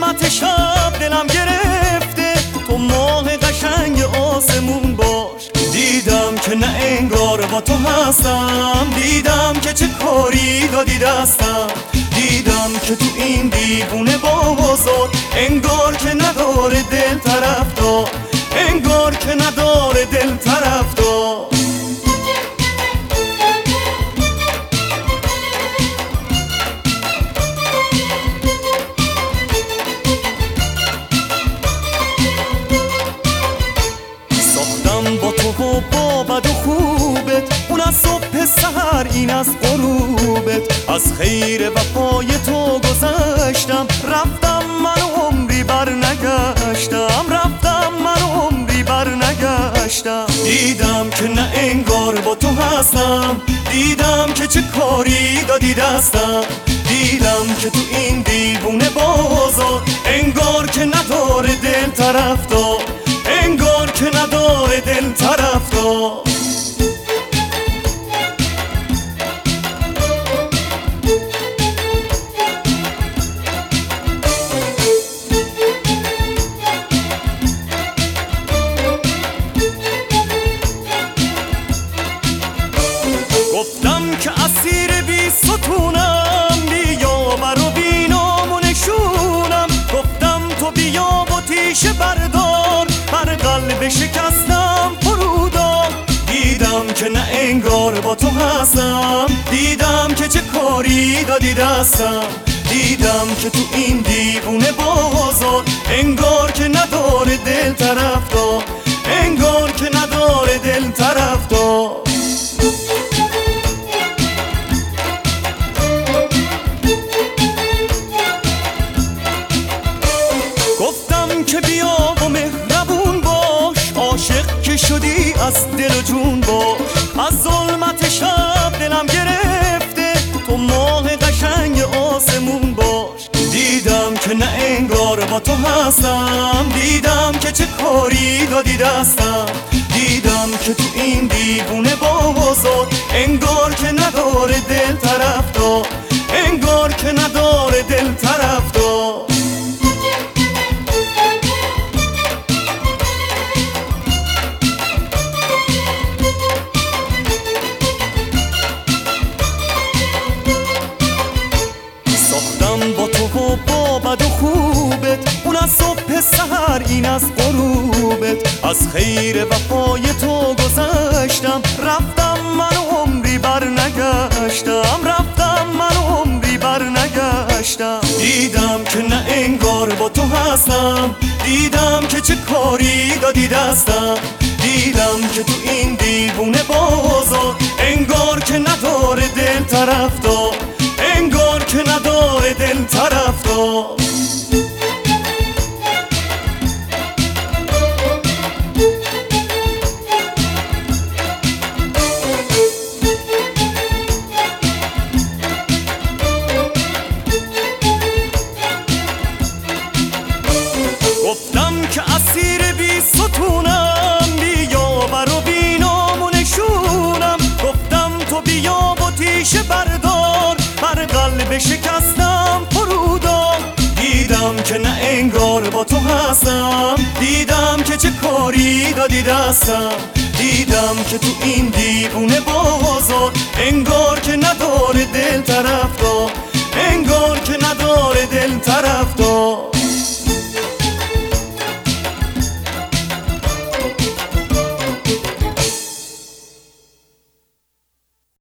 ظلمت شب دلم گرفته، تو ماه قشنگ آسمون باش. دیدم که نه انگار با تو هستم، دیدم که چه کاری دادی دستم. دیدم که تو این دیوونه بازار انگار که نداره دل طرفدار، انگار که نداره دل طرفدار. ساختم با تو و با بد و خوبت، اون از صبح سحر این از غروبت. از خیر وفای تو گذشتم، رفتم من عمری بر نگشتم، رفتم من عمری بر نگشتم. دیدم که نه انگار با تو هستم، دیدم که چه کاری دادی دستم. دیدم که تو این دیوونه بازار انگار که نداره دل طرفدار، انگار که نداره دل طرفدار. گفتم که اسیر بی ستونم، بیاور و بی نام و نشونم. گفتم تو بیا و تیشه بردار، هر قلب شکستم فرودار. دیدم که نه انگار با تو هستم، دیدم که چه کاری دادی دستم. دیدم که تو این دیوونه بازار انگار که نداره دل طرفدار، انگار که نداره دل طرفدار. گفتم که بیا و مهربون باش، عاشق که شدی از دل و جون باش. از ظلمت شب دلم گرفته، تو ماه قشنگ آسمون باش. دیدم که نه انگار با تو هستم، دیدم که چه کاری دادی دستم. دیدم که تو این دیوونه بازار انگار که نداره دل طرفدار، انگار که نداره دل طرفدار. ساختم با تو و با بد و خوبت، اون از صبح سحر این از غروبت. از خیر وفای تو گذشتم، رفتم من عمری بر نگشتم، رفتم من عمری بر نگشتم. دیدم که نه انگار با تو هستم، دیدم که چه کاری دادی دستم. دیدم که تو این دیوونه بازار انگار که نداره دل طرفدار، انگار که نداره دل طرفدار. گفتم که اسیر بی ستونم، بیاور و بی نام و نشونم. گفتم تو بیا و تیشه بردار، هر قلب شکستم فرودار. دیدم که نه انگار با تو هستم، دیدم که چه کاری دادی دستم. دیدم که تو این دیوونه بازار انگار که نداره دل طرفدار، انگار که نداره دل طرفدار.